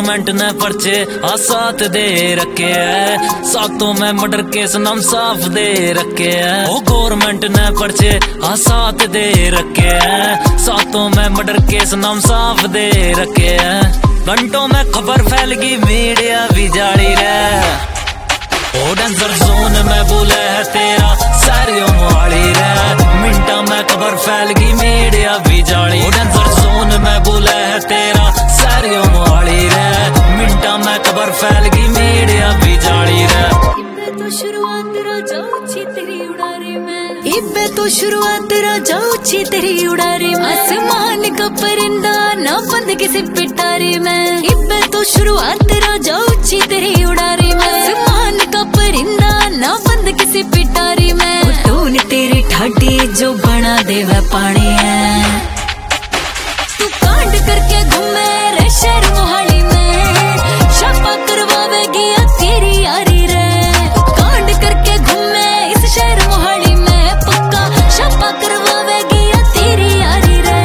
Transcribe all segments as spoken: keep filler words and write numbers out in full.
Government ने पर्चे आ साथ दे रखे है, सातों में मर्डर केस नाम साफ दे रखे है। ओ गवर्नमेंट ने पर्चे आ साथ दे रखे है, सातों में मर्डर केस नाम साफ दे रखे है। घंटों में खबर फैल गई मीडिया भी जारी रहे, ओ डेंजर जोन में बोले है तेरा सारियों मोहाली रे। मिनटा में खबर फैल गई मीडिया भी जारी, ओ डेंजर जोन में बोले है तेरा सारियों मोहाली रे। मिनटा में खबर फैल गई मीडिया भी जारी रे। तो शुरुआत राजा ऊंची तेरी उड़ारी में, इब्बे तो शुरुआत राजा ऊंची तेरी उड़ारी में। आसमान का परिंदा ना बंद किसी पिटारी में, इब्बे तो शुरुआत राजा ऊंची तेरी उड़ारी में। आसमान का परिंदा ना बंद किसी पिटारी में। टून तेरी ठाठी जो बना देवे पानी है, तू कांड करके घूमे रे शहर मोहाली में, छापा करवावेगी तेरी यारी रे। कांड करके घूमे इस शहर मोहाली में, पक्का छापा करवावेगी तेरी यारी रे।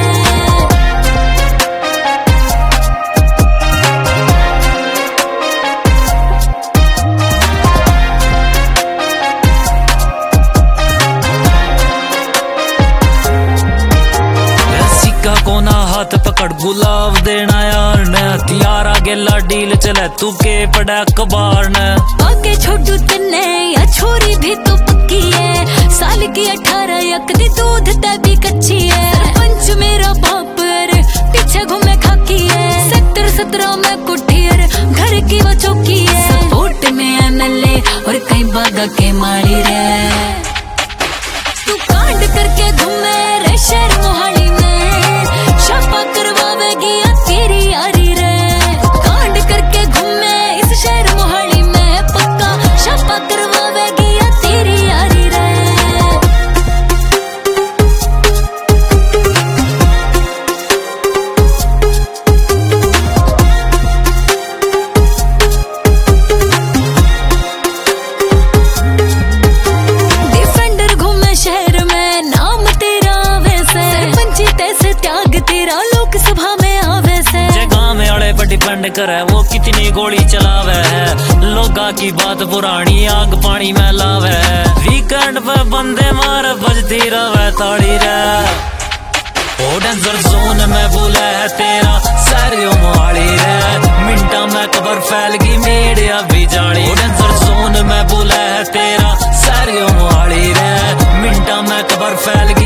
सिक्का कोना हाथ पकड़ गुलाब देना यार ने, हथियार आगे ला डील चले तू के पड़ा कबार ने। आगे छोटू तन्ने या छोरी भी तो पक्की है, साल की अठारह यकदी दूध ते भी कच्ची है। सरपंच मेरा बाप रे पीछे घूमे खाकी है, सेक्टर सत्रह में कुठी है घर की वो चौकी है। सपोर्ट में एमएलए और कई बागा के मारी रे, तू कांड करके घूमे रे शहर मोहाली में, छापा करवावेगी तेरी यारी रे। कांड करके घूमे इस शहर मोहाली में, पक्का छापा करवावेगी तेरी यारी रे। डिफेंडर घूमे शहर में नाम तेरा वैसे, सरपंची तैसे त्याग तेरा लोकसभा में आवे से। गाँव में अड़े पर डिपेंड करे वो कितनी गोली चलावे है, लोगा की बात पुरानी आग पानी में लावे है। वीकेंड पे बंदे मार बजती रहे ताड़ी रे, ओ डेंजर जोन में बोले है तेरा सारियों मोहाली रे। मिनटा में खबर फैल गई मीडिया भी जारी, ओ डेंजर जोन में बोले है तेरा सारियों मोहाली रे। मिनटा में खबर फैल गई